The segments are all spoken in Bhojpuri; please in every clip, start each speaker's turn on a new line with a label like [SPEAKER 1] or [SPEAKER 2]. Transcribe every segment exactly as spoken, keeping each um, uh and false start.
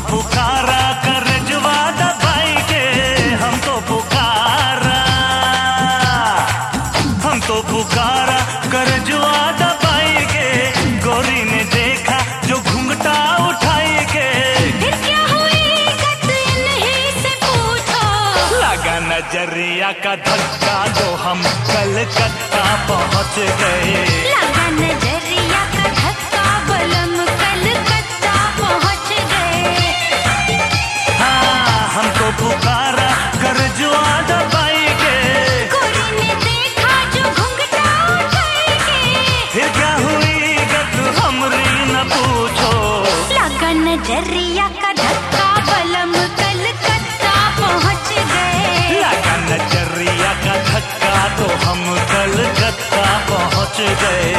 [SPEAKER 1] पुकारा कर जुआ दबाई के, हमको पुकारा हमको पुकारा कर जुआ दबाई के, गोरी ने देखा जो घुंघटा उठाई के।
[SPEAKER 2] फिर क्या हुई गत इन्हीं से पूछो,
[SPEAKER 1] लगा नजरिया का धक्का तो हम कलकत्ता पहुंच गए।
[SPEAKER 2] लगा नजरिया का धक्का बलम कलकत्ता पहुंच गए।
[SPEAKER 1] हाँ हमको पुकारा कर जुआ दबाई के,
[SPEAKER 2] गोरी ने देखा जो घुंघटा उठाई के।
[SPEAKER 1] फिर क्या हुई गत हमरी न पूछो,
[SPEAKER 2] लगा नजरिया का धक्का बलम कलकत्ता पहुंच गए।
[SPEAKER 1] लगा नजरिया का धक्का तो हम कलकत्ता पहुंच गए।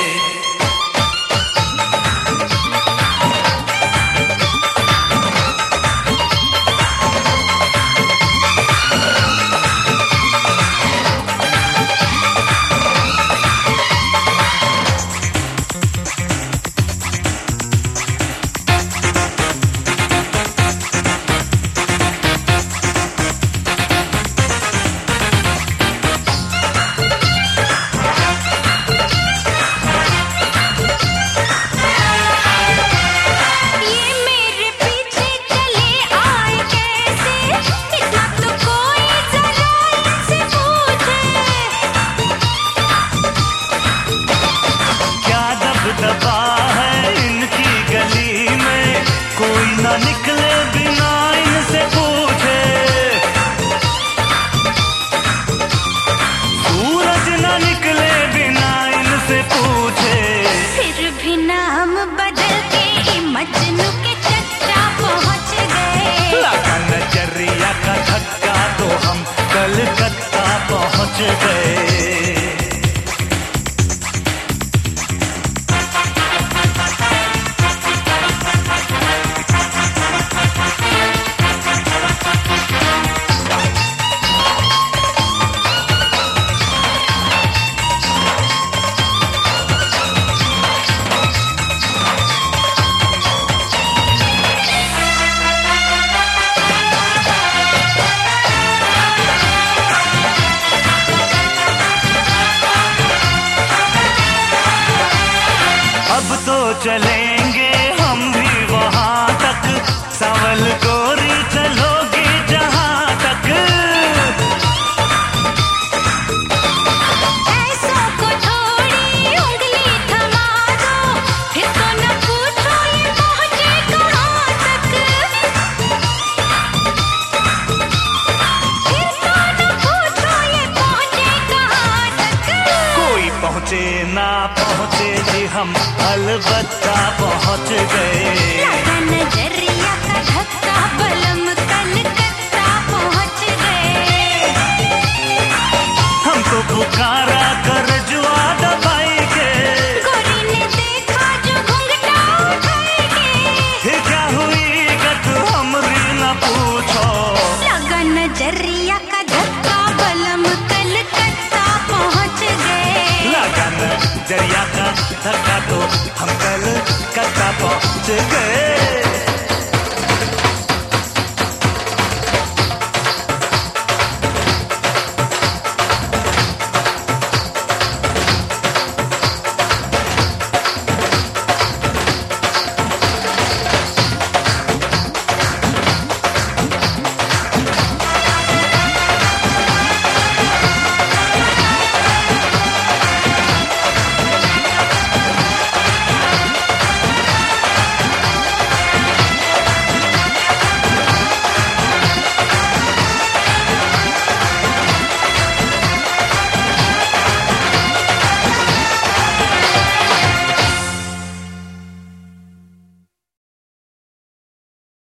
[SPEAKER 1] दबा है इनकी गली में, कोई ना निकले बिना इनसे पूछे। सूरज ना निकले बिना इनसे पूछे।
[SPEAKER 2] फिर भी नाम बदल के मजनू के चच्चा पहुंच गए।
[SPEAKER 1] लगा नजरिया का धक्का तो हम कलकत्ता पहुंच गए। अब तो चलेंगे हम भी वहां तक, सावल गोरी चलोगी जहां तक।
[SPEAKER 2] ऐसों को थोड़ी उंगली थमा दो, फिर तो न पूछो ये पहुंचे कहां तक। फिर तो न पूछो ये पहुंचे कहां तक।
[SPEAKER 1] कोई पहुंचे ना पहुंचे जी हम अलबत्ता पहुंच गए।
[SPEAKER 2] लगा नजरिया का धक्का बलम कलकत्ता पहुंच गए।
[SPEAKER 1] हमको पुकारा कर जुआ दबाई के,
[SPEAKER 2] गोरी ने देखा जो घुंघटा उठाई के।
[SPEAKER 1] फिर क्या हुई गत हमरी न पूछो,
[SPEAKER 2] लगा नजरिया का धक्का बलम कलकत्ता पहुंच गए।
[SPEAKER 1] लगा नजरिया का धक्का तो हम कलकत्ता पहुंच गए।